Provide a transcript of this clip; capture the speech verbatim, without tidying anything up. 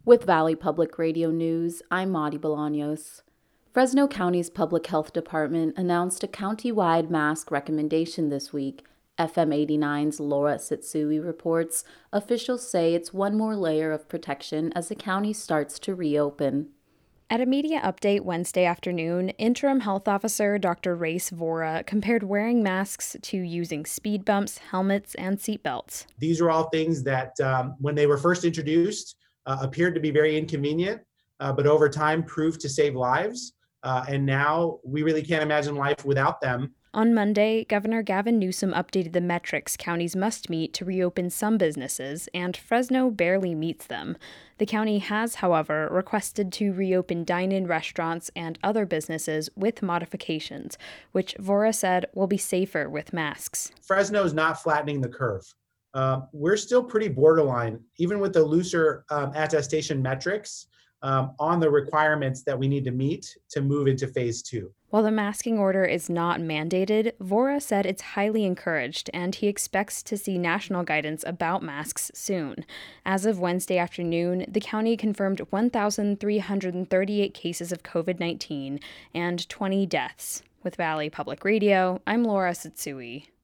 With Valley Public Radio News, I'm Madi Bolaños. Fresno County's Public Health Department announced a county-wide mask recommendation this week. F M eighty-nine's Laura Sitsui reports officials say it's one more layer of protection as the county starts to reopen. At a media update Wednesday afternoon, Interim Health Officer Doctor Race Vora compared wearing masks to using speed bumps, helmets, and seatbelts. These are all things that, um, when they were first introduced, uh, appeared to be very inconvenient, uh, but over time proved to save lives. Uh, and now we really can't imagine life without them. On Monday, Governor Gavin Newsom updated the metrics counties must meet to reopen some businesses, and Fresno barely meets them. The county has, however, requested to reopen dine-in restaurants and other businesses with modifications, which Vora said will be safer with masks. Fresno is not flattening the curve. Uh, we're still pretty borderline, even with the looser um, attestation metrics, um, on the requirements that we need to meet to move into phase two. While the masking order is not mandated, Vora said it's highly encouraged, and he expects to see national guidance about masks soon. As of Wednesday afternoon, the county confirmed one thousand three hundred thirty-eight cases of covid nineteen and twenty deaths. With Valley Public Radio, I'm Laura Sitsui.